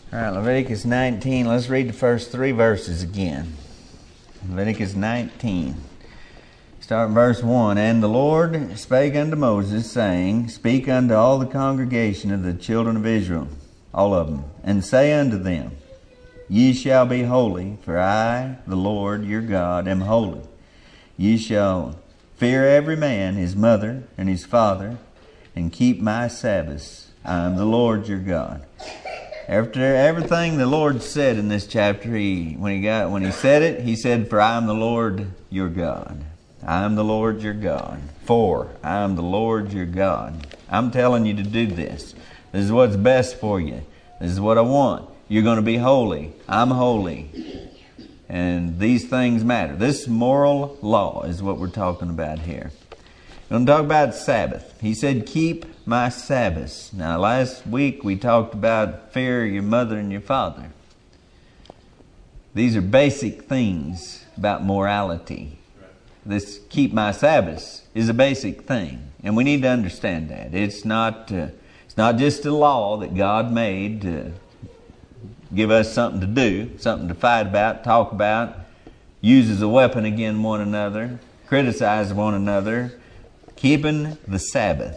All right, Leviticus 19. Let's read the first 3 verses again. Leviticus 19. Start in verse 1. And the Lord spake unto Moses, saying, Speak unto all the congregation of the children of Israel, all of them, and say unto them, Ye shall be holy, for I, the Lord your God, am holy. Ye shall fear every man his mother and his father, and keep my Sabbaths. I am the Lord your God. After everything the Lord said in this chapter, when he said it, he said, For I am the Lord your God. I am the Lord your God. For I am the Lord your God. I'm telling you to do this. This is what's best for you. This is what I want. You're going to be holy. I'm holy. And these things matter. This moral law is what we're talking about here. We're going to talk about Sabbath. He said, keep my Sabbaths. Now, last week we talked about fear your mother and your father. These are basic things about morality. This keep my Sabbaths is a basic thing. And we need to understand that. It's not just a law that God made to give us something to do, something to fight about, talk about, use as a weapon against one another, criticize one another. Keeping the Sabbath.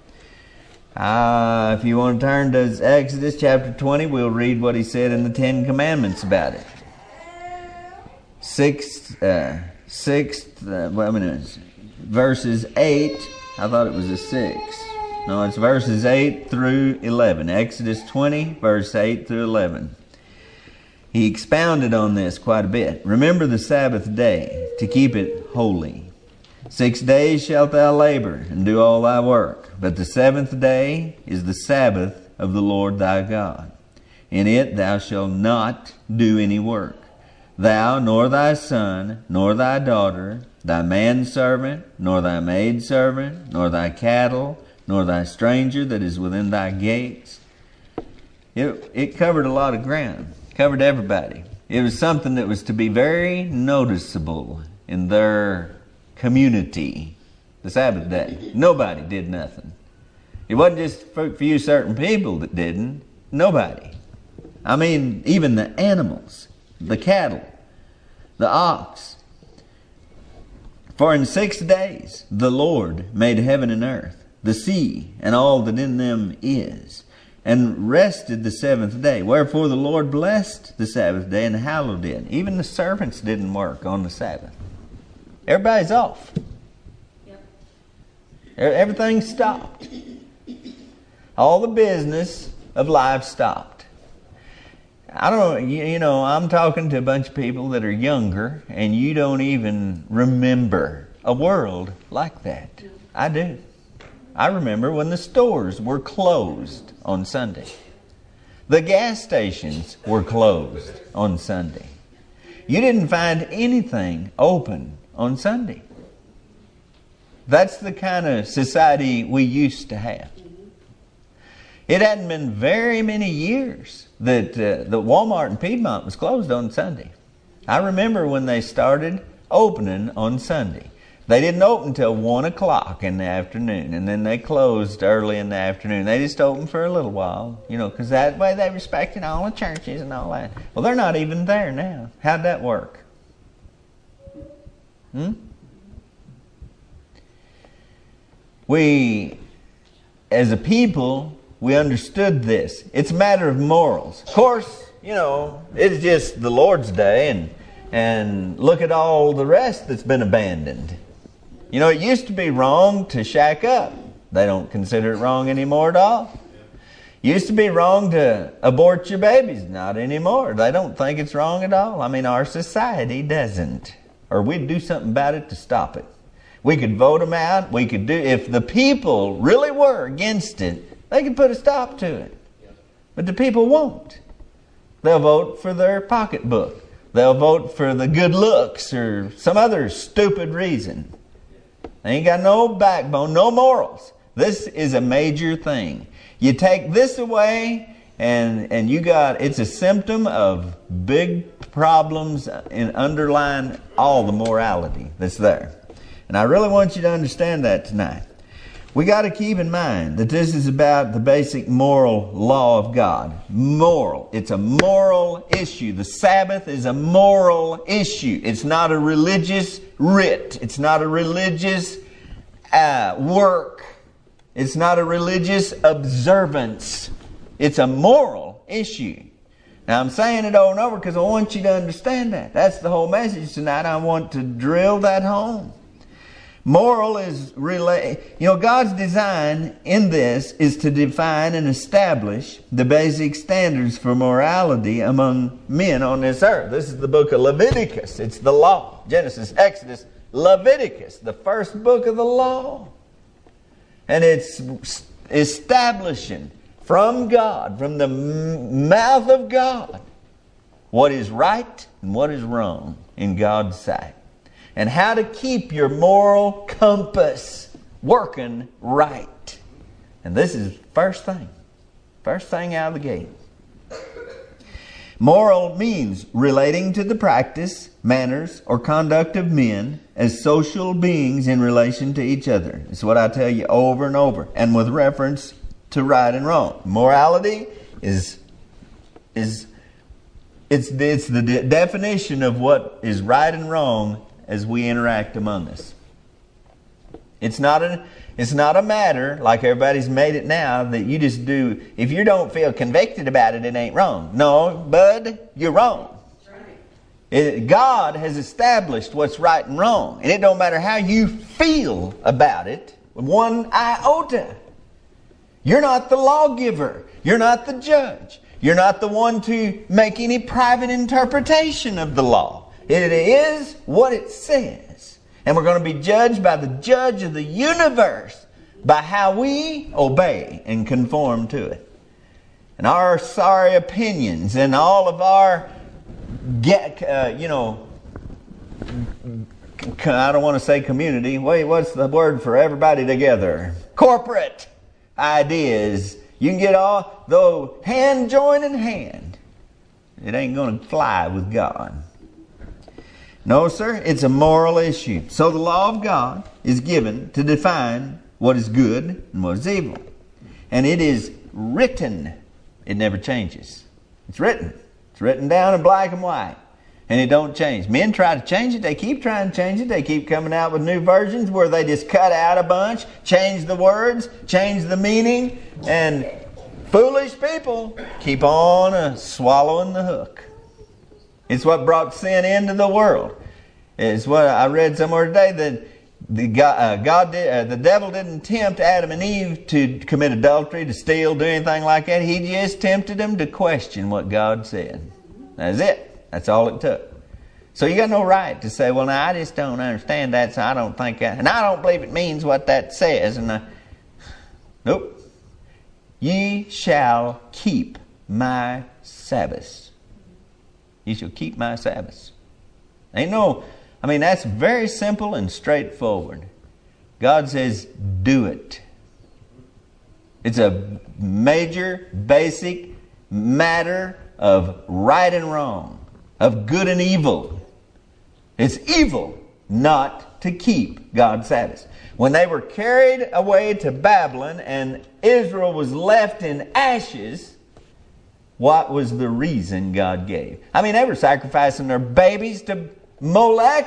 If you want to turn to Exodus chapter 20, we'll read what he said in the 10 Commandments about it. Verses 8. I thought it was a 6. No, it's verses 8 through 11. Exodus 20, verse 8 through 11. He expounded on this quite a bit. Remember the Sabbath day to keep it holy. 6 days shalt thou labor and do all thy work. But the 7th day is the Sabbath of the Lord thy God. In it thou shalt not do any work. Thou, nor thy son, nor thy daughter, thy manservant, nor thy maidservant, nor thy cattle, nor thy stranger that is within thy gates. It covered a lot of ground. Covered everybody. It was something that was to be very noticeable in their community, the Sabbath day. Nobody did nothing. It wasn't just for a few certain people that didn't. Nobody. I mean, even the animals, the cattle, the ox. For in 6 days the Lord made heaven and earth, the sea, and all that in them is, and rested the 7th day. Wherefore the Lord blessed the Sabbath day and hallowed it. Even the servants didn't work on the Sabbath. Everybody's off. Yep. Everything stopped. All the business of life stopped. I don't know, I'm talking to a bunch of people that are younger, and you don't even remember a world like that. I do. I remember when the stores were closed on Sunday. The gas stations were closed on Sunday. You didn't find anything open on Sunday. That's the kind of society we used to have. It hadn't been very many years that Walmart in Piedmont was closed on Sunday. I remember when they started opening on Sunday. They didn't open until 1 o'clock in the afternoon, and then they closed early in the afternoon. They just opened for a little while, because that way they respected all the churches and all that. Well, they're not even there now. How'd that work? We, as a people, we understood this. It's a matter of morals. Of course, it's just the Lord's day, and look at all the rest that's been abandoned. It used to be wrong to shack up. They don't consider it wrong anymore at all. Used to be wrong to abort your babies. Not anymore. They don't think it's wrong at all. I mean, our society doesn't. Or we'd do something about it to stop it. We could vote them out. We could if the people really were against it, they could put a stop to it. But the people won't. They'll vote for their pocketbook. They'll vote for the good looks or some other stupid reason. They ain't got no backbone, no morals. This is a major thing. You take this away and it's a symptom of big problems in underlying all the morality that's there. And I really want you to understand that tonight. We got to keep in mind that this is about the basic moral law of God. Moral. It's a moral issue. The Sabbath is a moral issue. It's not a religious rite. It's not a religious work. It's not a religious observance. It's a moral issue. Now I'm saying it over and over because I want you to understand that. That's the whole message tonight. I want to drill that home. Moral is God's design in this is to define and establish the basic standards for morality among men on this earth. This is the book of Leviticus. It's the law. Genesis, Exodus, Leviticus, the first book of the law. And it's establishing from God, from the mouth of God, what is right and what is wrong in God's sight. And how to keep your moral compass working right. And this is first thing out of the gate. Moral means relating to the practice, manners, or conduct of men as social beings in relation to each other. It's what I tell you over and over, and with reference to right and wrong. Morality is the definition of what is right and wrong as we interact among us. It's not a matter, like everybody's made it now, that you just do. If you don't feel convicted about it, it ain't wrong. No, bud, you're wrong. God has established what's right and wrong. And it don't matter how you feel about it, one iota. You're not the lawgiver. You're not the judge. You're not the one to make any private interpretation of the law. It is what it says. And we're going to be judged by the judge of the universe by how we obey and conform to it. And our sorry opinions and all of our, I don't want to say community. Wait, what's the word for everybody together? Corporate ideas. You can get all, though hand joining hand, it ain't going to fly with God. No, sir, it's a moral issue. So the law of God is given to define what is good and what is evil. And it is written. It never changes. It's written. It's written down in black and white. And it don't change. Men try to change it. They keep trying to change it. They keep coming out with new versions where they just cut out a bunch, change the words, change the meaning. And foolish people keep on swallowing the hook. It's what brought sin into the world. It's what I read somewhere today that the devil didn't tempt Adam and Eve to commit adultery, to steal, do anything like that. He just tempted them to question what God said. That's it. That's all it took. So you got no right to say, well, now I just don't understand that, so I don't think and I don't believe it means what that says. And nope. Ye shall keep my Sabbaths. Ye shall keep my Sabbaths. That's very simple and straightforward. God says, do it. It's a major, basic matter of right and wrong, of good and evil. It's evil not to keep God's Sabbath. When they were carried away to Babylon and Israel was left in ashes, what was the reason God gave? They were sacrificing their babies to Molech.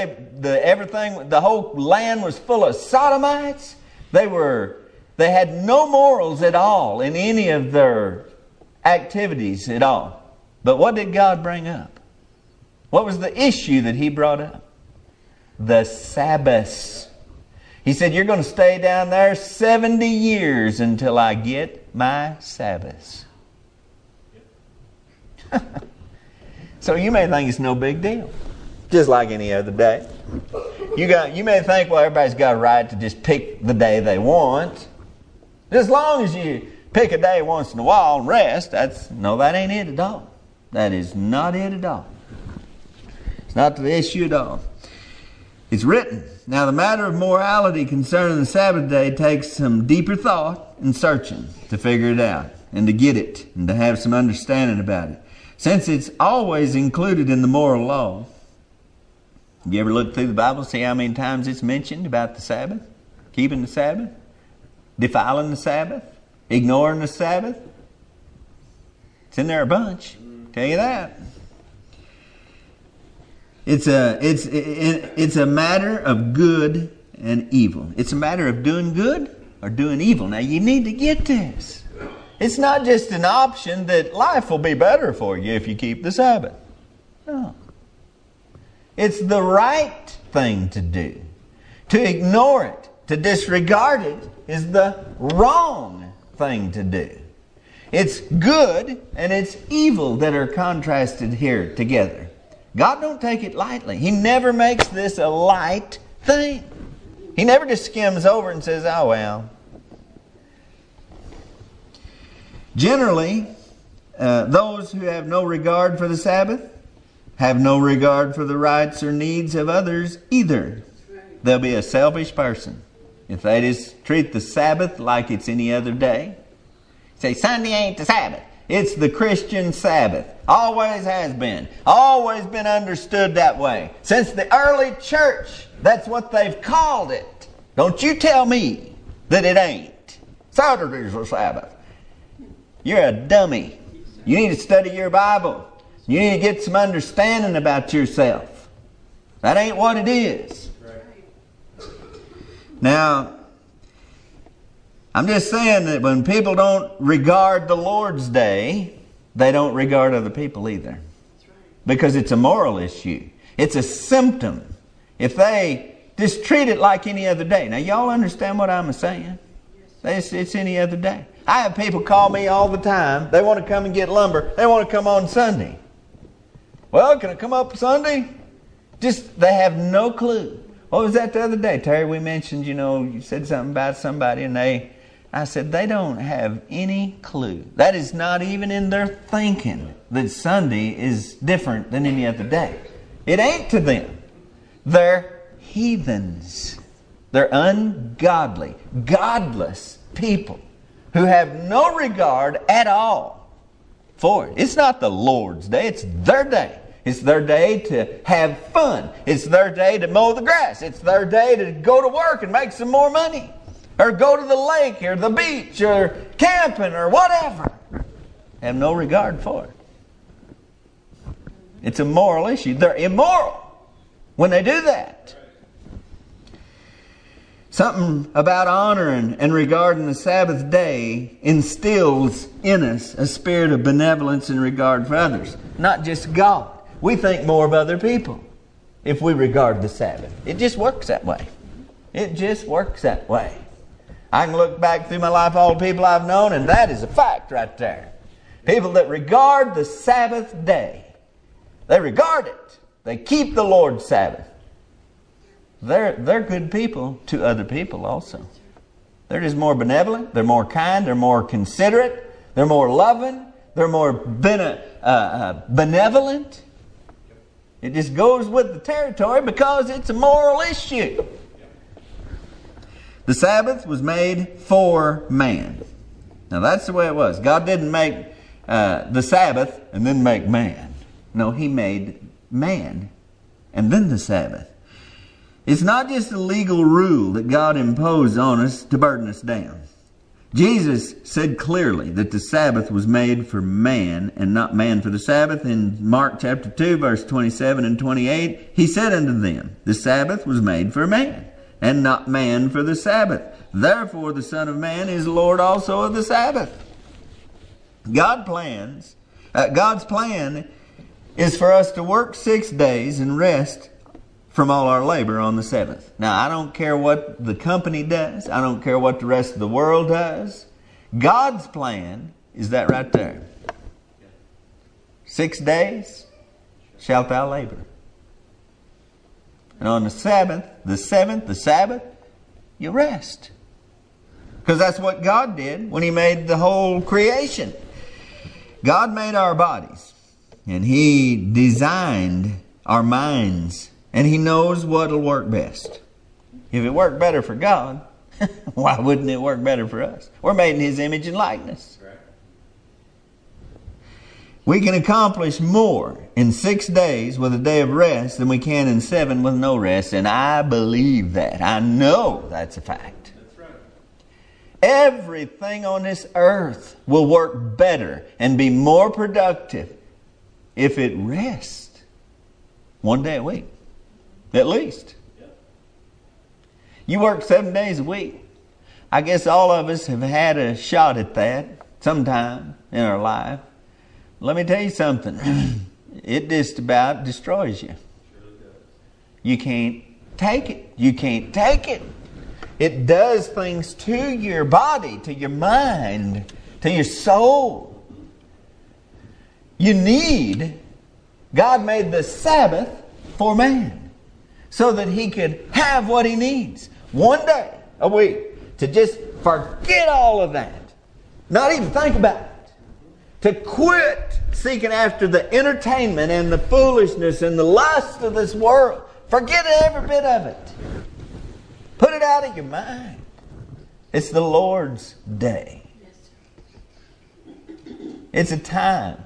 The whole land was full of sodomites. They had no morals at all in any of their activities at all. But what did God bring up? What was the issue that He brought up? The Sabbaths. He said, you're going to stay down there 70 years until I get my Sabbaths. So you may think it's no big deal. Just like any other day. You may think, well, everybody's got a right to just pick the day they want. As long as you pick a day once in a while and rest, that ain't it at all. That is not it at all. It's not the issue at all. It's written. Now the matter of morality concerning the Sabbath day takes some deeper thought and searching to figure it out and to get it and to have some understanding about it. Since it's always included in the moral law. You ever look through the Bible, see how many times it's mentioned about the Sabbath? Keeping the Sabbath? defiling the Sabbath, ignoring the Sabbath. It's in there a bunch. Tell you that. It's a matter of good and evil. It's a matter of doing good or doing evil. Now you need to get this. It's not just an option that life will be better for you if you keep the Sabbath. No. It's the right thing to do. To ignore it, to disregard it, is the wrong thing to do. It's good and it's evil that are contrasted here together. God don't take it lightly. He never makes this a light thing. He never just skims over and says, oh well. Generally, those who have no regard for the Sabbath have no regard for the rights or needs of others either. They'll be a selfish person if they just treat the Sabbath like it's any other day. Say, Sunday ain't the Sabbath. It's the Christian Sabbath. Always has been. Always been understood that way. Since the early church, that's what they've called it. Don't you tell me that it ain't. Saturday's the Sabbath. You're a dummy. You need to study your Bible. You need to get some understanding about yourself. That ain't what it is. Now, I'm just saying that when people don't regard the Lord's Day, they don't regard other people either. Because it's a moral issue. It's a symptom. If they just treat it like any other day. Now, y'all understand what I'm saying? It's any other day. I have people call me all the time. They want to come and get lumber. They want to come on Sunday. Well, can I come up Sunday? They have no clue. What was that the other day, Terry? We mentioned, you said something about somebody and I said, they don't have any clue. That is not even in their thinking that Sunday is different than any other day. It ain't to them. They're heathens. They're ungodly, godless people who have no regard at all for it. It's not the Lord's day. It's their day. It's their day to have fun. It's their day to mow the grass. It's their day to go to work and make some more money. Or go to the lake or the beach or camping or whatever. Have no regard for it. It's a moral issue. They're immoral when they do that. Something about honoring and regarding the Sabbath day instills in us a spirit of benevolence and regard for others. Not just God. We think more of other people if we regard the Sabbath. It just works that way. It just works that way. I can look back through my life, all the people I've known, and that is a fact right there. People that regard the Sabbath day. They regard it. They keep the Lord's Sabbath. They're good people to other people also. They're just more benevolent. They're more kind. They're more considerate. They're more loving. They're more benevolent. It just goes with the territory because it's a moral issue. The Sabbath was made for man. Now that's the way it was. God didn't make the Sabbath and then make man. No, He made man and then the Sabbath. It's not just a legal rule that God imposed on us to burden us down. Jesus said clearly that the Sabbath was made for man and not man for the Sabbath. In Mark chapter 2, verse 27 and 28, He said unto them, the Sabbath was made for man and not man for the Sabbath. Therefore the Son of Man is Lord also of the Sabbath. God's plan is for us to work 6 days and rest from all our labor on the seventh. Now, I don't care what the company does. I don't care what the rest of the world does. God's plan is that right there. 6 days shalt thou labor. And on the seventh, the Sabbath, you rest. Because that's what God did when He made the whole creation. God made our bodies. And He designed our minds. And He knows what will work best. If it worked better for God, why wouldn't it work better for us? We're made in His image and likeness. Right. We can accomplish more in 6 days with a day of rest than we can in 7 with no rest. And I believe that. I know that's a fact. That's right. Everything on this earth will work better and be more productive if it rests 1 day a week, at least. You work 7 days a week. I guess all of us have had a shot at that sometime in our life. Let me tell you something. It just about destroys you. You can't take it. You can't take it. It does things to your body, to your mind, to your soul. God made the Sabbath for man so that he could have what he needs 1 day a week, to just forget all of that, not even think about it, to quit seeking after the entertainment and the foolishness and the lust of this world. Forget every bit of it. Put it out of your mind. It's the Lord's day. It's a time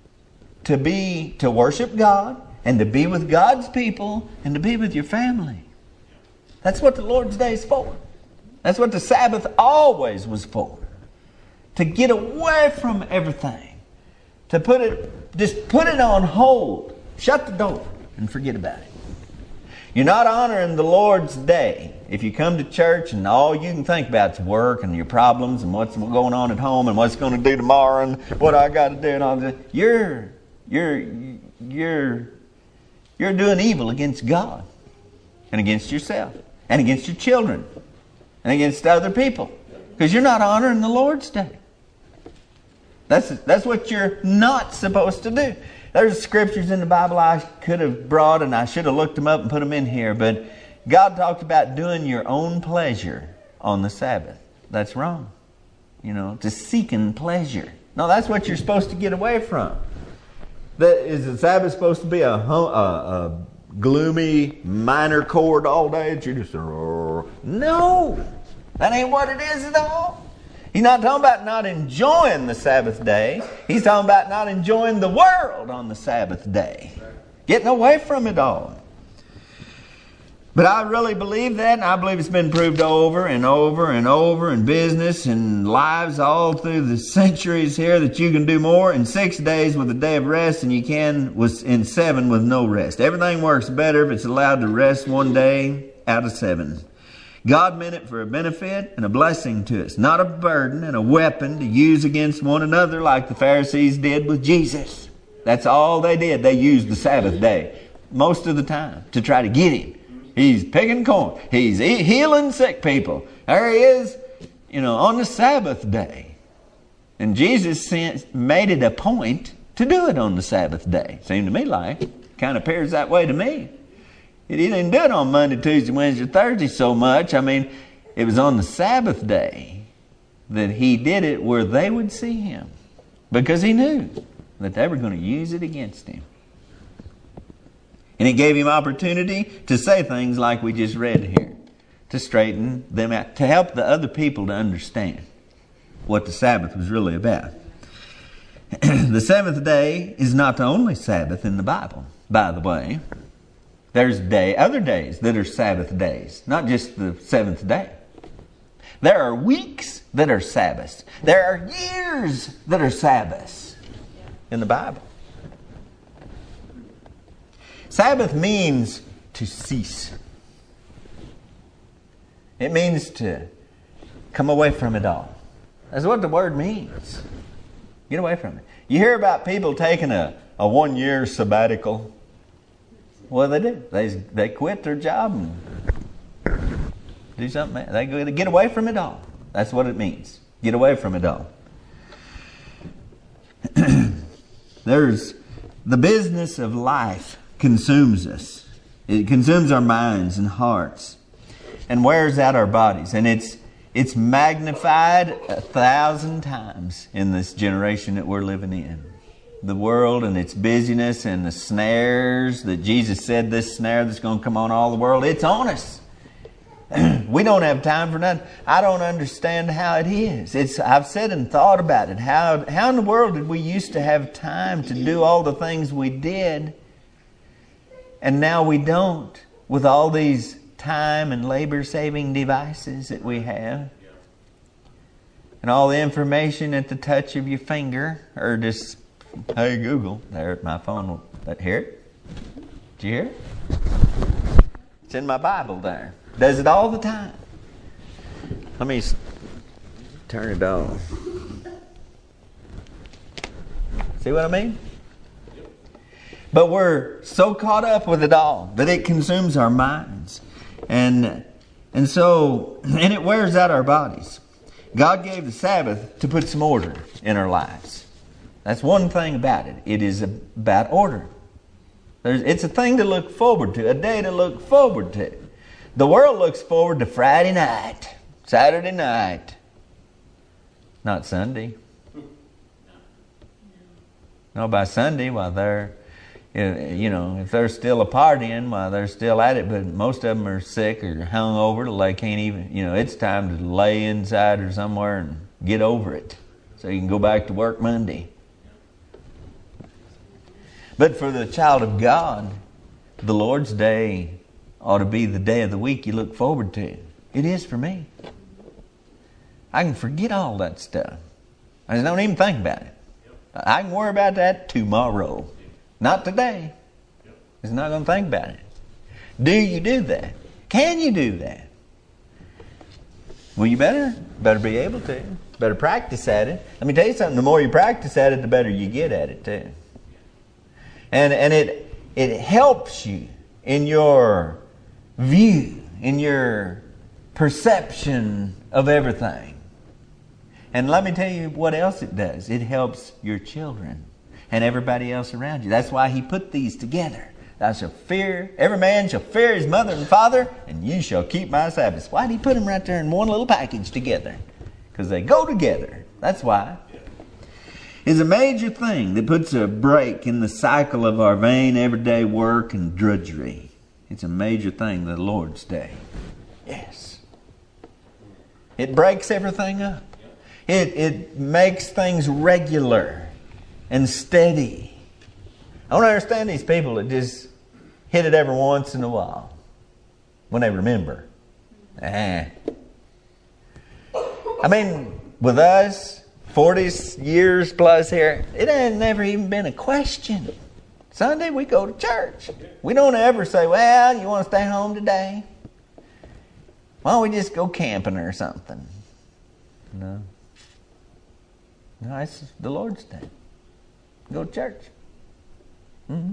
to worship God and to be with God's people and to be with your family. That's what the Lord's day is for. That's what the Sabbath always was for. To get away from everything. To just put it on hold. Shut the door and forget about it. You're not honoring the Lord's day if you come to church and all you can think about is work and your problems and what's going on at home and what's going to do tomorrow and what I got to do and all that. You're doing evil against God and against yourself and against your children and against other people, because you're not honoring the Lord's day. That's what you're not supposed to do. There's scriptures in the Bible I could have brought, and I should have looked them up and put them in here, but God talked about doing your own pleasure on the Sabbath. That's wrong. To seeking pleasure. No, that's what you're supposed to get away from. Is the Sabbath supposed to be a gloomy minor chord all day that you just... No! That ain't what it is at all. He's not talking about not enjoying the Sabbath day. He's talking about not enjoying the world on the Sabbath day. Getting away from it all. But I really believe that, and I believe it's been proved over and over and over in business and lives all through the centuries here, that you can do more in 6 days with a day of rest than you can in 7 with no rest. Everything works better if it's allowed to rest 1 day out of 7. God meant it for a benefit and a blessing to us, not a burden and a weapon to use against one another like the Pharisees did with Jesus. That's all they did. They used the Sabbath day most of the time to try to get him. He's picking corn. He's healing sick people. There he is, on the Sabbath day. And Jesus made it a point to do it on the Sabbath day. Seemed to me like, kind of appears that way to me. He didn't do it on Monday, Tuesday, Wednesday, Thursday so much. It was on the Sabbath day that he did it where they would see him, because he knew that they were going to use it against him. And he gave him opportunity to say things like we just read here, to straighten them out, to help the other people to understand what the Sabbath was really about. The seventh day is not the only Sabbath in the Bible, by the way. There's other days that are Sabbath days, not just the seventh day. There are weeks that are Sabbaths. There are years that are Sabbaths in the Bible. Sabbath means to cease. It means to come away from it all. That's what the word means. Get away from it. You hear about people taking a 1-year sabbatical. What do? They quit their job and do something. They get away from it all. That's what it means. Get away from it all. There's the business of life consumes us. It consumes our minds and hearts and wears out our bodies. And it's magnified 1,000 times in this generation that we're living in. The world and its busyness and the snares that Jesus said, this snare that's going to come on all the world, it's on us. We don't have time for nothing. I don't understand how it is. I've said and thought about it. How in the world did we used to have time to do all the things we did, and now we don't, with all these time and labor-saving devices that we have? and all the information at the touch of your finger, or just, hey Google, there, my phone, hear it? Did you hear it? It's in my Bible there. Does it all the time. Let me turn it on. See what I mean? But we're so caught up with it all that it consumes our minds. And it wears out our bodies. God gave the Sabbath to put some order in our lives. That's one thing about it. It is about order. It's a thing to look forward to, a day to look forward to. The world looks forward to Friday night, Saturday night, not Sunday. No, by Sunday, while they're, if they're still a partying, while they're still at it, but most of them are sick or hung over till they can't even, it's time to lay inside or somewhere and get over it so you can go back to work Monday. But for the child of God, the Lord's Day ought to be the day of the week you look forward to. It is for me. I can forget all that stuff. I just don't even think about it. I can worry about that tomorrow. Not today. I'm not going to think about it. Do you do that? Can you do that? Well, you better be able to. Better practice at it. Let me tell you something. The more you practice at it, the better you get at it too. And it helps you in your view, in your perception of everything. And let me tell you what else it does. It helps your children and everybody else around you. That's why He put these together. Every man shall fear his mother and father, and you shall keep my Sabbaths. Why did He put them right there in one little package together? Because they go together. That's why. It's a major thing that puts a break in the cycle of our vain everyday work and drudgery. It's a major thing, the Lord's Day. Yes. It breaks everything up. It makes things regular and steady. I don't understand these people that just hit it every once in a while when they remember. I mean, with us, 40 years plus here, it ain't never even been a question. Sunday we go to church. We don't ever say, well, you want to stay home today? Why don't we just go camping or something? No, it's the Lord's Day. Go to church. I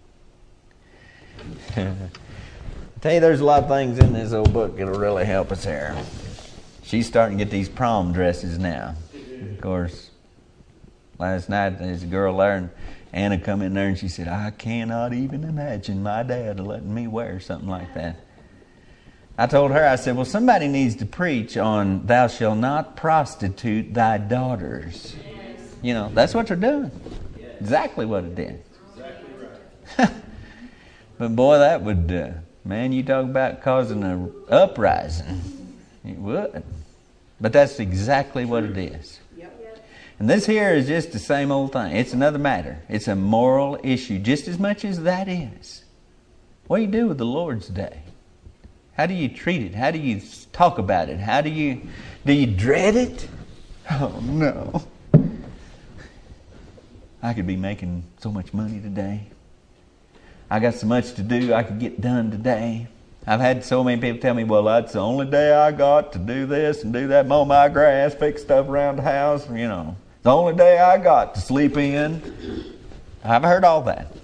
tell you, there's a lot of things in this old book that'll really help us here. She's starting to get these prom dresses now. Of course, last night there's a girl there, and Anna come in there and she said, I cannot even imagine my dad letting me wear something like that. I told her, I said, well, somebody needs to preach on thou shalt not prostitute thy daughters. Yes. That's what they're doing. Yes. Exactly what it is. Exactly right. But boy, that would, man, you talk about causing an uprising. It would. But that's exactly what it is. Yep. And this here is just the same old thing. It's another matter. It's a moral issue just as much as that is. What do you do with the Lord's Day? How do you treat it? How do you talk about it? Do you dread it? Oh no. I could be making so much money today. I got so much to do I could get done today. I've had so many people tell me, well, that's the only day I got to do this and do that, mow my grass, fix stuff around the house, the only day I got to sleep in. I've heard all that.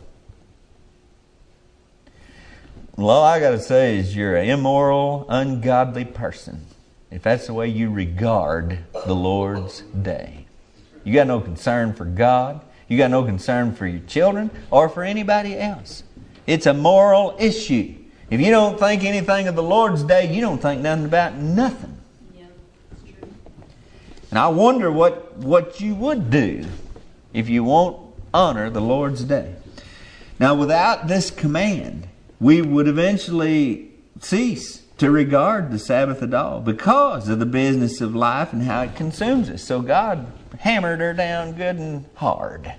Well, all I got to say is you're an immoral, ungodly person if that's the way you regard the Lord's Day. You got no concern for God. You got no concern for your children or for anybody else. It's a moral issue. If you don't think anything of the Lord's Day, you don't think nothing about nothing. Yeah, that's true. And I wonder what you would do if you won't honor the Lord's Day. Now, without this command, we would eventually cease to regard the Sabbath at all because of the business of life and how it consumes us. So God hammered her down good and hard.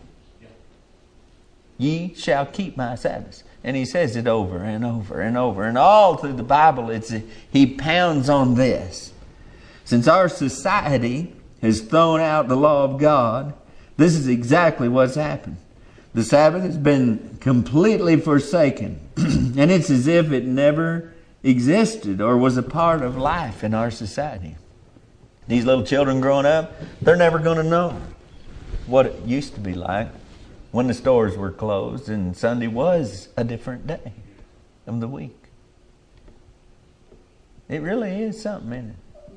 Ye shall keep my Sabbaths. And He says it over and over and over. And all through the Bible, He pounds on this. Since our society has thrown out the law of God, this is exactly what's happened. The Sabbath has been completely forsaken, and it's as if it never existed or was a part of life in our society. These little children growing up, they're never going to know what it used to be like when the stores were closed and Sunday was a different day of the week. It really is something, isn't it?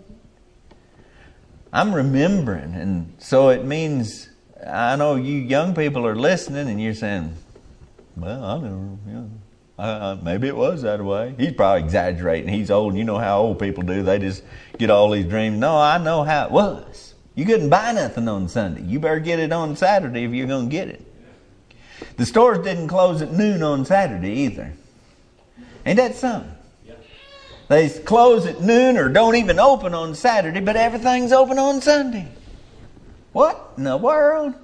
I'm remembering, and so it means, I know you young people are listening and you're saying, well, I never, maybe it was that way. He's probably exaggerating. He's old. You know how old people do. They just get all these dreams. No, I know how it was. You couldn't buy nothing on Sunday. You better get it on Saturday if you're going to get it. The stores didn't close at noon on Saturday either. Ain't that something? They close at noon or don't even open on Saturday, but everything's open on Sunday. What in the world?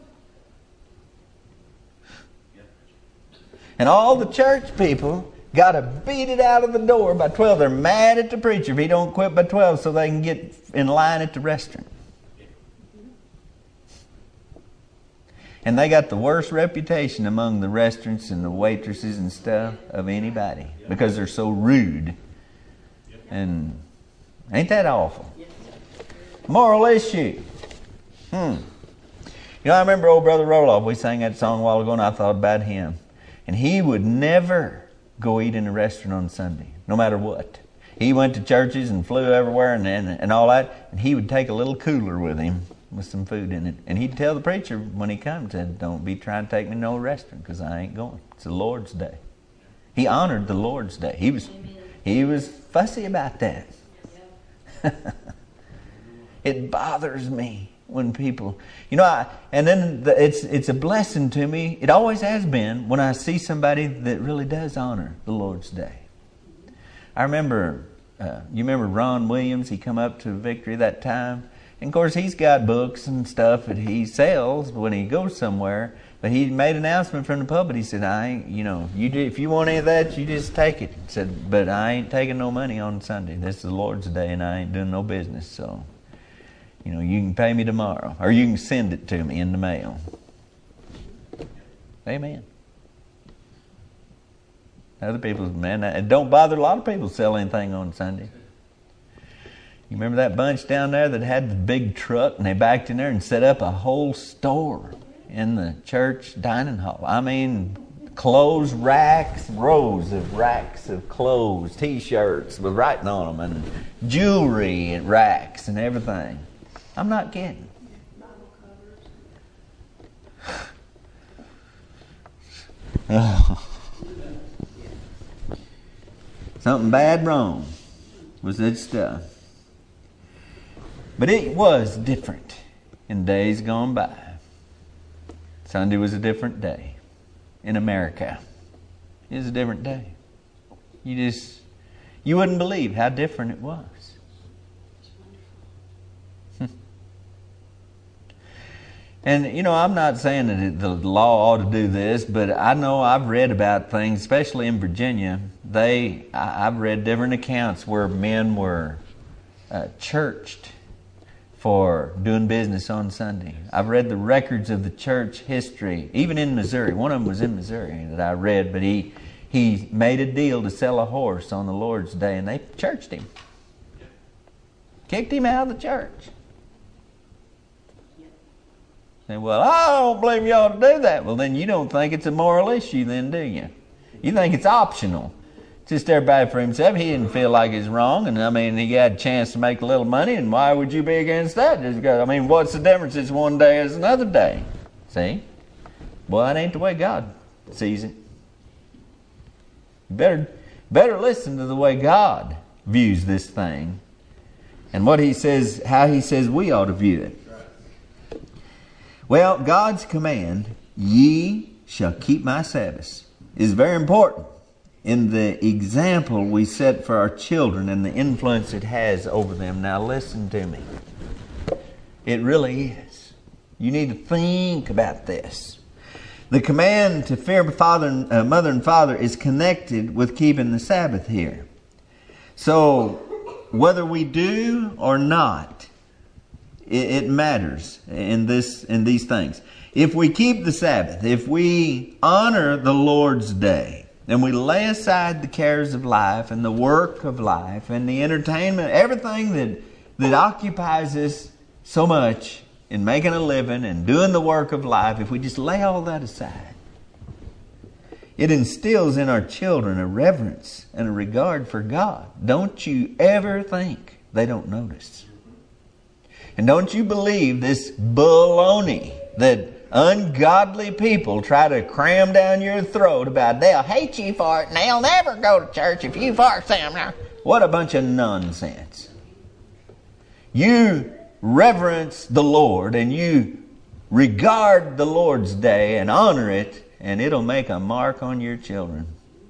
And all the church people got to beat it out of the door by 12. They're mad at the preacher if he don't quit by 12 so they can get in line at the restaurant. And they got the worst reputation among the restaurants and the waitresses and stuff of anybody because they're so rude. And ain't that awful? Moral issue. You know, I remember old Brother Roloff. We sang that song a while ago and I thought about him. And he would never go eat in a restaurant on Sunday, no matter what. He went to churches and flew everywhere and all that. And he would take a little cooler with him with some food in it. And he'd tell the preacher when he come, said, don't be trying to take me to no restaurant because I ain't going. It's the Lord's Day. He honored the Lord's Day. He was fussy about that. It bothers me when people, you know, it's a blessing to me. It always has been when I see somebody that really does honor the Lord's Day. I remember, you remember Ron Williams? He come up to Victory that time. And of course, he's got books and stuff that he sells when he goes somewhere. But he made an announcement from the pulpit. He said, I ain't, you know, if you want any of that, you just take it. He said, but I ain't taking no money on Sunday. This is the Lord's Day and I ain't doing no business. So, you know, you can pay me tomorrow. Or you can send it to me in the mail. Amen. Other people, man, it don't bother a lot of people to sell anything on Sunday. You remember that bunch down there that had the big truck and they backed in there and set up a whole store in the church dining hall? I mean, clothes racks, rows of racks of clothes, T-shirts with writing on them, and jewelry and racks and everything. I'm not kidding. Something bad wrong with that stuff. But it was different in days gone by. Sunday was a different day in America. It was a different day. You wouldn't believe how different it was. And, you know, I'm not saying that the law ought to do this, but I know I've read about things, especially in Virginia. I've read different accounts where men were churched for doing business on Sunday. I've read the records of the church history, even in Missouri. One of them was in Missouri that I read, but he made a deal to sell a horse on the Lord's Day, and they churched him. Kicked him out of the church. Say, well, I don't believe you ought to do that. Well, then you don't think it's a moral issue then, do you? You think it's optional. Just everybody for himself. He didn't feel like it's wrong. And I mean, he had a chance to make a little money. And why would you be against that? Just because, I mean, what's the difference? It's one day as another day. See? Well, that ain't the way God sees it. Better listen to the way God views this thing. And what he says, how he says we ought to view it. Well, God's command, ye shall keep my Sabbaths, is very important in the example we set for our children and the influence it has over them. Now listen to me. It really is. You need to think about this. The command to fear mother and father is connected with keeping the Sabbath here. So whether we do or not, it matters in these things. If we keep the Sabbath, if we honor the Lord's day, and we lay aside the cares of life and the work of life and the entertainment, everything that occupies us so much in making a living and doing the work of life, if we just lay all that aside, it instills in our children a reverence and a regard for God. Don't you ever think they don't notice. And don't you believe this baloney that ungodly people try to cram down your throat about they'll hate you for it and they'll never go to church if you force them. What a bunch of nonsense. You reverence the Lord and you regard the Lord's day and honor it, and it'll make a mark on your children.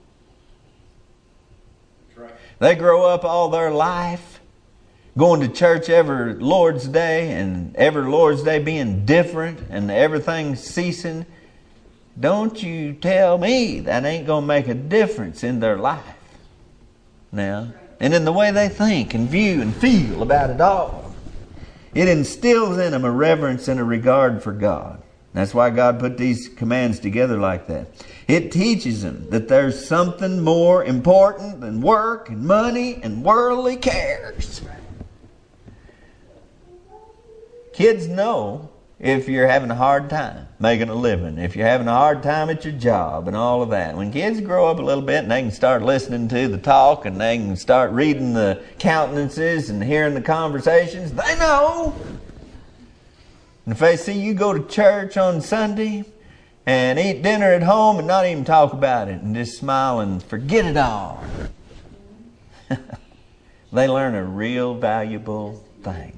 That's right. They grow up all their life going to church every Lord's Day, and every Lord's Day being different and everything ceasing. Don't you tell me that ain't going to make a difference in their life now, and in the way they think and view and feel about it all. It instills in them a reverence and a regard for God. That's why God put these commands together like that. It teaches them that there's something more important than work and money and worldly cares. Kids know if you're having a hard time making a living, if you're having a hard time at your job and all of that. When kids grow up a little bit and they can start listening to the talk and they can start reading the countenances and hearing the conversations, they know. And if they see you go to church on Sunday and eat dinner at home and not even talk about it and just smile and forget it all, they learn a real valuable thing.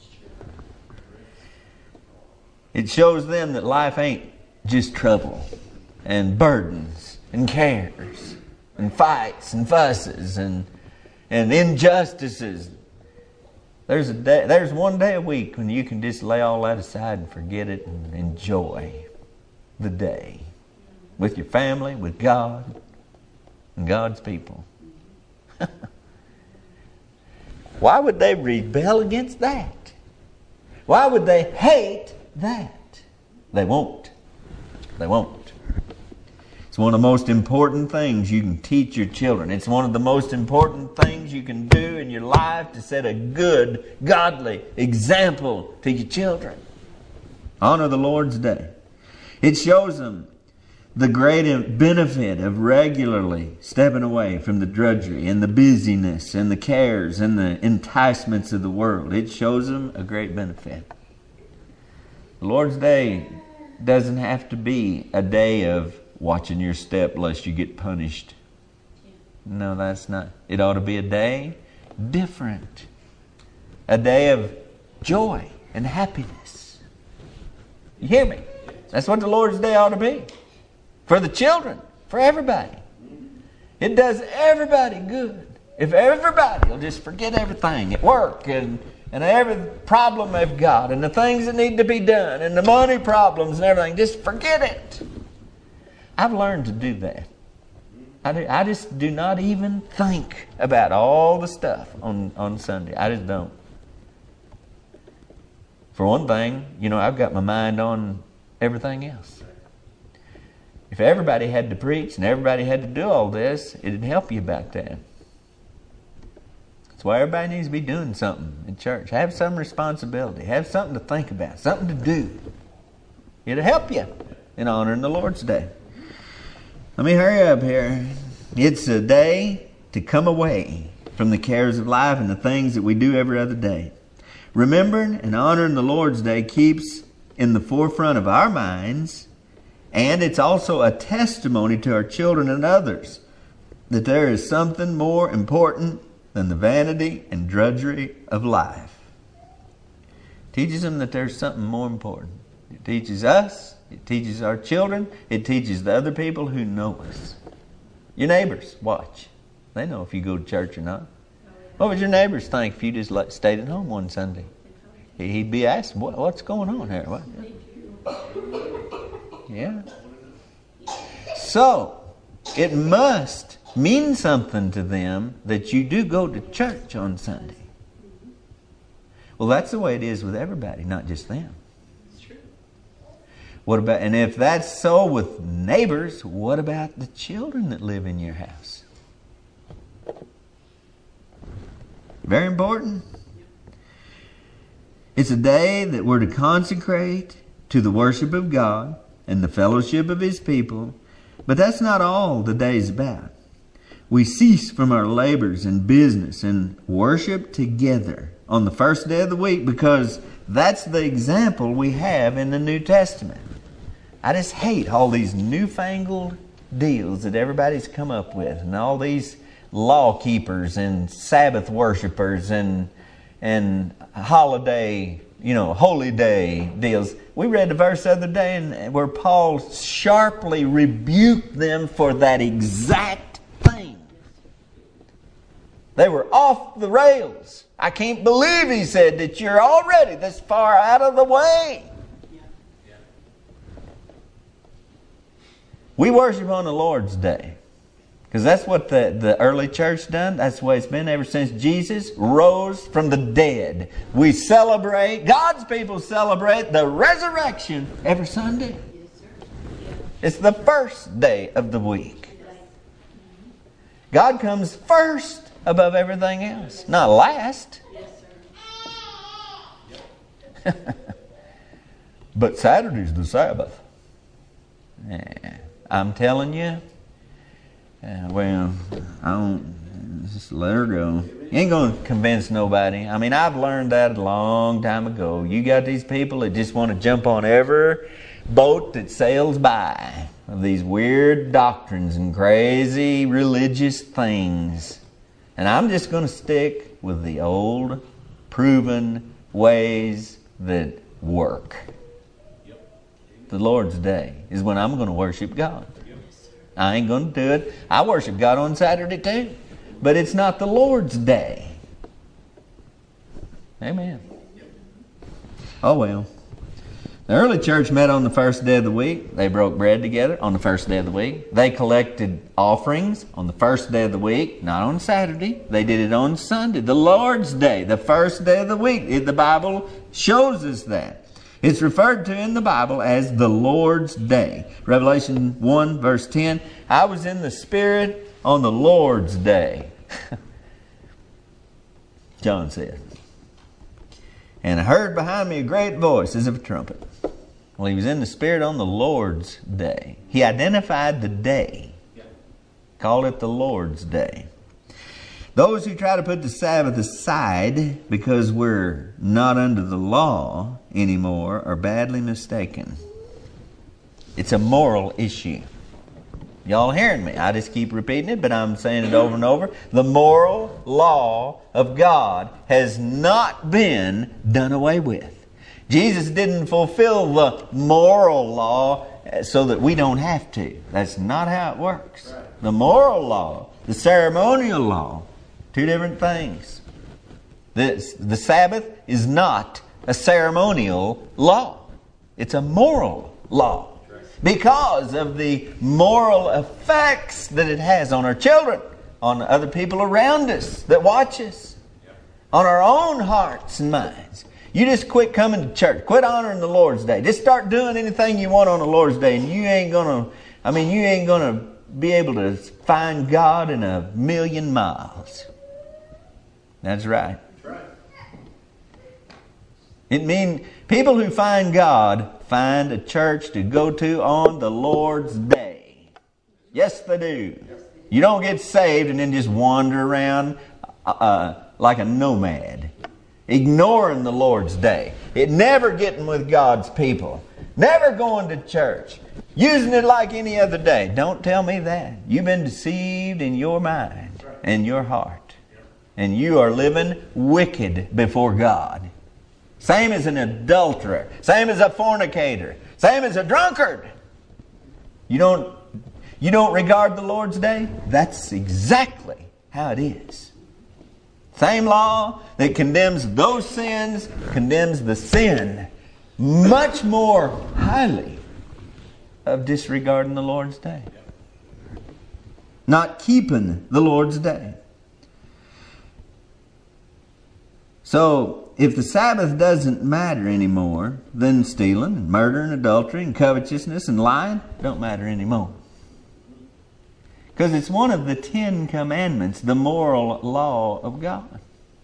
It shows them that life ain't just trouble and burdens and cares and fights and fusses and injustices. There's one day a week when you can just lay all that aside and forget it and enjoy the day with your family, with God, and God's people. Why would they rebel against that? Why would they hate that? They won't. They won't. It's one of the most important things you can teach your children. It's one of the most important things you can do in your life to set a good, godly example to your children. Honor the Lord's day. It shows them the great benefit of regularly stepping away from the drudgery and the busyness and the cares and the enticements of the world. It shows them a great benefit. The Lord's Day doesn't have to be a day of watching your step lest you get punished. No, that's not. It ought to be a day different. A day of joy and happiness. You hear me? That's what the Lord's Day ought to be. For the children, for everybody. It does everybody good. If everybody will just forget everything at work and every problem they've got and the things that need to be done and the money problems and everything, just forget it. I've learned to do that. I just do not even think about all the stuff on Sunday. I just don't. For one thing, I've got my mind on everything else. If everybody had to preach and everybody had to do all this, it'd help you about that. That's why everybody needs to be doing something in church. Have some responsibility. Have something to think about. Something to do. It'll help you in honoring the Lord's Day. Let me hurry up here. It's a day to come away from the cares of life and the things that we do every other day. Remembering and honoring the Lord's Day keeps in the forefront of our minds, and it's also a testimony to our children and others that there is something more important than the vanity and drudgery of life. It teaches them that there's something more important. It teaches us, it teaches our children, it teaches the other people who know us. Your neighbors, watch. They know if you go to church or not. What would your neighbors think if you just stayed at home one Sunday? He'd be asking, what's going on here? What? Yeah. So, it must mean something to them that you do go to church on Sunday. Well, that's the way it is with everybody, not just them. It's true. What about, and if that's so with neighbors, what about the children that live in your house? Very important. It's a day that we're to consecrate to the worship of God and the fellowship of His people. But that's not all the day's about. We cease from our labors and business and worship together on the first day of the week, because that's the example we have in the New Testament. I just hate all these newfangled deals that everybody's come up with, and all these law keepers and Sabbath worshipers and holiday, holy day deals. We read the verse the other day where Paul sharply rebuked them for that exact thing. They were off the rails. I can't believe, he said, that you're already this far out of the way. We worship on the Lord's Day, because that's what the early church done. That's the way it's been ever since Jesus rose from the dead. We celebrate, God's people celebrate the resurrection every Sunday. It's the first day of the week. God comes first above everything else, not last. But Saturday's the Sabbath. I'm telling you, I don't, just let her go. You ain't going to convince nobody. I mean, I've learned that a long time ago. You got these people that just want to jump on every boat that sails by of these weird doctrines and crazy religious things. And I'm just going to stick with the old, proven ways that work. The Lord's Day is when I'm going to worship God. I ain't going to do it. I worship God on Saturday too. But it's not the Lord's Day. Amen. Oh well. The early church met on the first day of the week. They broke bread together on the first day of the week. They collected offerings on the first day of the week, not on Saturday. They did it on Sunday, the Lord's Day, the first day of the week. The Bible shows us that. It's referred to in the Bible as the Lord's Day. Revelation 1 verse 10, I was in the Spirit on the Lord's Day. John said. And I heard behind me a great voice as of a trumpet. Well, he was in the Spirit on the Lord's Day. He identified the day. Called it the Lord's Day. Those who try to put the Sabbath aside because we're not under the law anymore are badly mistaken. It's a moral issue. Y'all hearing me? I just keep repeating it, but I'm saying it over and over. The moral law of God has not been done away with. Jesus didn't fulfill the moral law so that we don't have to. That's not how it works. The moral law, the ceremonial law, two different things. The Sabbath is not a ceremonial law. It's a moral law. Because of the moral effects that it has on our children, on other people around us that watch us, on our own hearts and minds. You just quit coming to church. Quit honoring the Lord's Day. Just start doing anything you want on the Lord's Day, and you ain't gonna be able to find God in a million miles. That's right. It means people who find God find a church to go to on the Lord's Day. Yes, they do. You don't get saved and then just wander around like a nomad, ignoring the Lord's Day. It never getting with God's people. Never going to church. Using it like any other day. Don't tell me that. You've been deceived in your mind and your heart. And you are living wicked before God. Same as an adulterer. Same as a fornicator. Same as a drunkard. You don't regard the Lord's Day? That's exactly how it is. Same law that condemns those sins condemns the sin much more highly of disregarding the Lord's Day. Not keeping the Lord's Day. So, if the Sabbath doesn't matter anymore, then stealing and murder and adultery and covetousness and lying don't matter anymore. Because it's one of the 10 commandments, the moral law of God.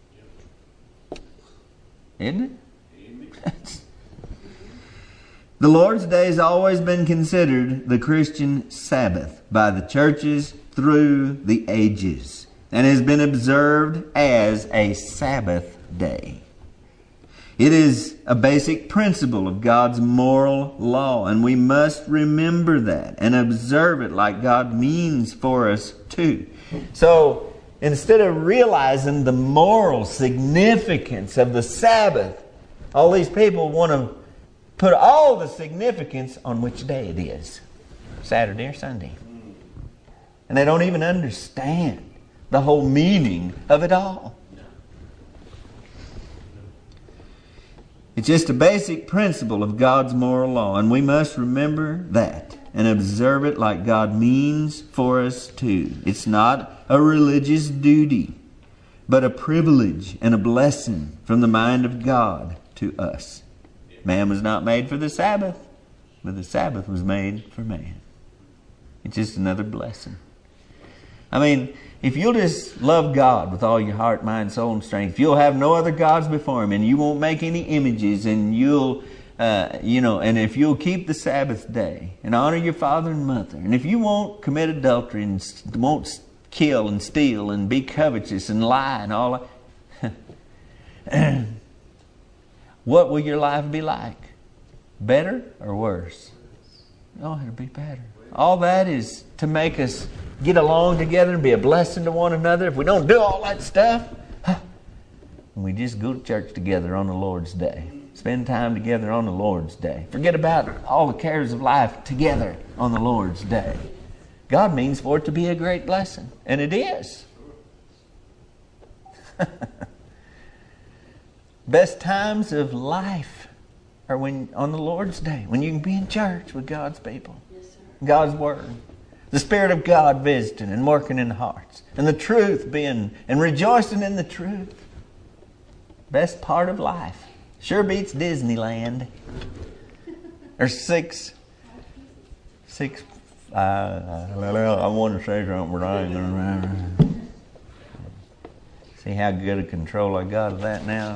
Isn't it? The Lord's Day has always been considered the Christian Sabbath by the churches through the ages, and has been observed as a Sabbath day. It is a basic principle of God's moral law, and we must remember that and observe it like God means for us to. So, instead of realizing the moral significance of the Sabbath, all these people want to put all the significance on which day it is, Saturday or Sunday. And they don't even understand the whole meaning of it all. It's just a basic principle of God's moral law, and we must remember that and observe it like God means for us to. It's not a religious duty, but a privilege and a blessing from the mind of God to us. Man was not made for the Sabbath, but the Sabbath was made for man. It's just another blessing. I mean, if you'll just love God with all your heart, mind, soul, and strength, if you'll have no other gods before Him, and you won't make any images, and you'll, and if you'll keep the Sabbath day and honor your father and mother, and if you won't commit adultery and won't kill and steal and be covetous and lie and all that, what will your life be like? Better or worse? Oh, it'll be better. All that is to make us get along together and be a blessing to one another. If we don't do all that stuff, we just go to church together on the Lord's Day. Spend time together on the Lord's Day. Forget about all the cares of life together on the Lord's Day. God means for it to be a great blessing. And it is. Best times of life are when on the Lord's Day, when you can be in church with God's people. Yes, sir. God's Word. The Spirit of God visiting and working in hearts. And the truth being, and rejoicing in the truth. Best part of life. Sure beats Disneyland. There's I want to say something, but I ain't gonna. See how good a control I got of that now?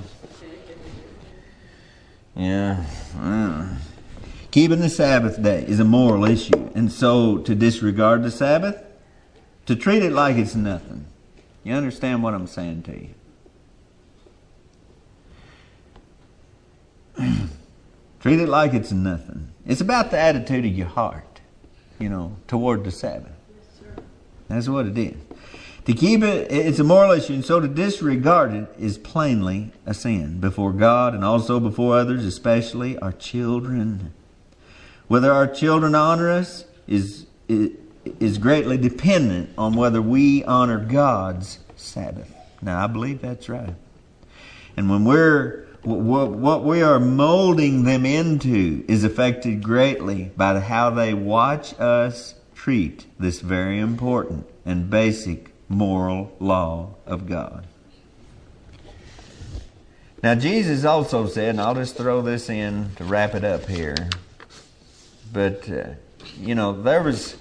Yeah. Keeping the Sabbath day is a moral issue. And so to disregard the Sabbath, to treat it like it's nothing. You understand what I'm saying to you? Treat it like it's nothing. It's about the attitude of your heart, toward the Sabbath. That's what it is. To keep it, it's a moral issue, and so to disregard it is plainly a sin before God and also before others, especially our children. Whether our children honor us is greatly dependent on whether we honor God's Sabbath. Now, I believe that's right. And when what we are molding them into is affected greatly by how they watch us treat this very important and basic moral law of God. Now, Jesus also said, and I'll just throw this in to wrap it up here. But, there was,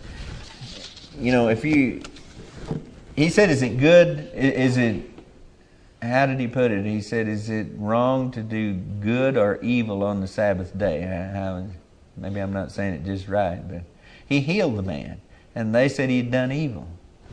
he said, is it good? How did he put it? He said, is it wrong to do good or evil on the Sabbath day? Maybe I'm not saying it just right, but he healed the man. And they said he'd done evil.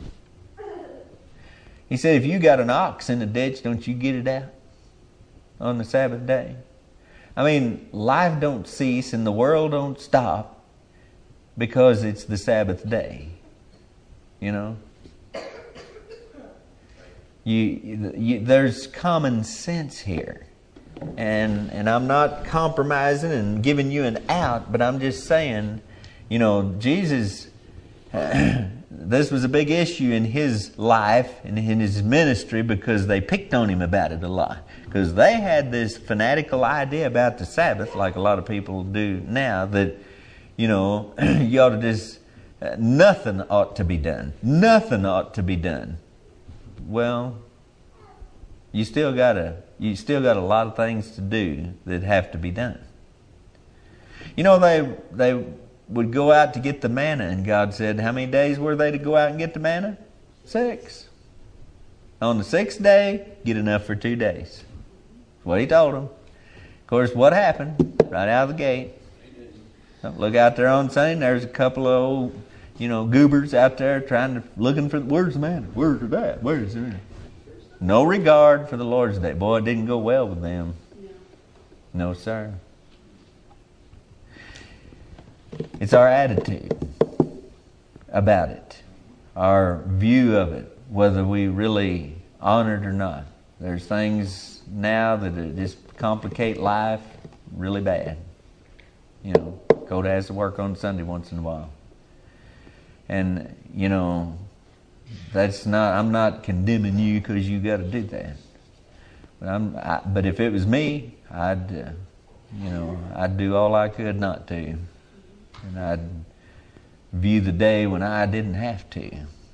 He said, if you got an ox in the ditch, don't you get it out on the Sabbath day? I mean, life don't cease and the world don't stop because it's the Sabbath day. There's common sense here. And I'm not compromising and giving you an out, but I'm just saying, Jesus, this was a big issue in His life and in His ministry because they picked on Him about it a lot. Because they had this fanatical idea about the Sabbath, like a lot of people do now, that, you ought to just, nothing ought to be done. Nothing ought to be done. Well, you still got to You still got a lot of things to do that have to be done. You know, they would go out to get the manna, and God said, how many days were they to go out and get the manna? 6. On the 6th day, get enough for 2 days. That's what He told them. Of course, what happened? Right out of the gate. Look out there on Sunday, there's a couple of old, goobers out there looking for, where's the manna? Where's that? Where's the manna? No regard for the Lord's Day. Boy, it didn't go well with them. No, sir. It's our attitude about it, our view of it, whether we really honor it or not. There's things now that just complicate life really bad. Coda has to work on Sunday once in a while. And, I'm not condemning you because you got to do that. But if it was me, I'd do all I could not to. And I'd view the day when I didn't have to.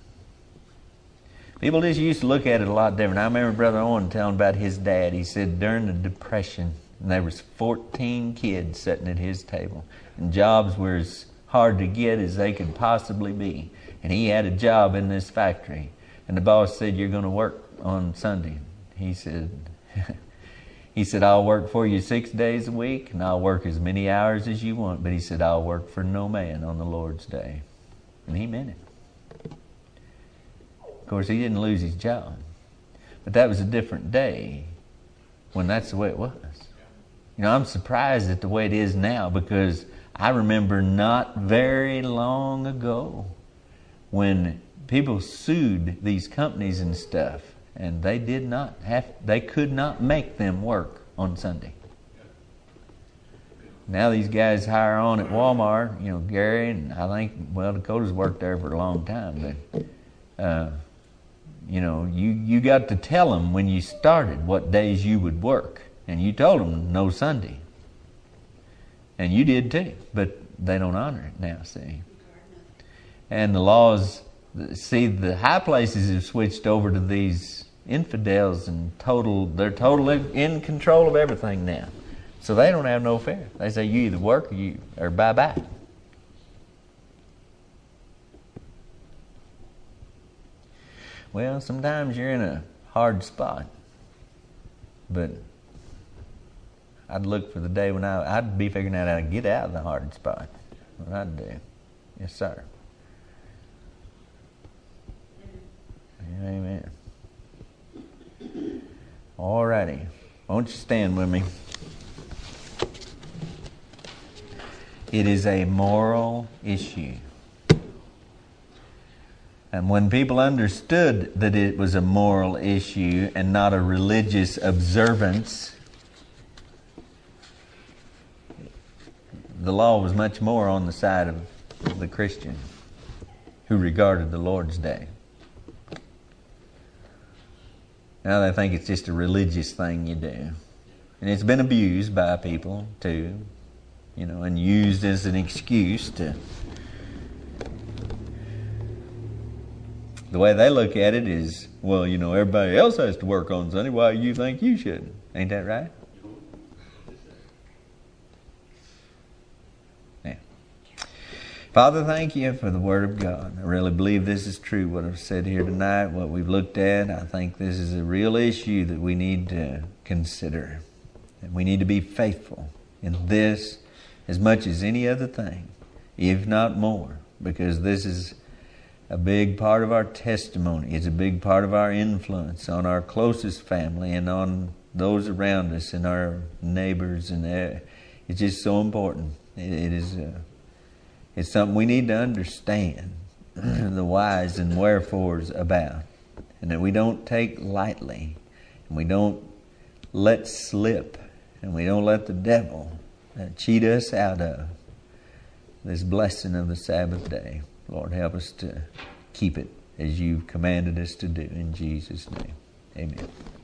People just used to look at it a lot different. I remember Brother Owen telling about his dad. He said during the Depression, there was 14 kids sitting at his table. And jobs were as hard to get as they could possibly be. And he had a job in this factory. And the boss said, you're going to work on Sunday. He said, I'll work for you 6 days a week, and I'll work as many hours as you want. But he said, I'll work for no man on the Lord's day. And he meant it. Of course, he didn't lose his job. But that was a different day when that's the way it was. I'm surprised at the way it is now, because I remember not very long ago when people sued these companies and stuff, and they could not make them work on Sunday. Now these guys hire on at Walmart, Gary, and I think, Dakota's worked there for a long time, but you got to tell them when you started what days you would work. And you told them no Sunday. And you did too. But they don't honor it now, see. And the laws, the high places have switched over to these infidels and they're totally in control of everything now. So they don't have no fear. They say you either work or bye-bye. Well, sometimes you're in a hard spot. But I'd look for the day when I'd be figuring out how to get out of the hard spot. What I'd do. Yes, sir. Amen. All righty. Won't you stand with me? It is a moral issue. And when people understood that it was a moral issue and not a religious observance, the law was much more on the side of the Christian who regarded the Lord's Day. Now they think it's just a religious thing you do. And it's been abused by people too, and used as an excuse to... The way they look at it is, everybody else has to work on Sunday. Why do you think you shouldn't? Ain't that right? Yeah. Father, thank you for the Word of God. I really believe this is true, what I've said here tonight, what we've looked at. I think this is a real issue that we need to consider. And we need to be faithful in this as much as any other thing, if not more, because this is a big part of our testimony. It's a big part of our influence on our closest family and on those around us and our neighbors. And it's just so important. It's something we need to understand the whys and wherefores about, and that we don't take lightly, and we don't let slip, and we don't let the devil cheat us out of this blessing of the Sabbath day. Lord, help us to keep it as you've commanded us to do. In Jesus' name, amen.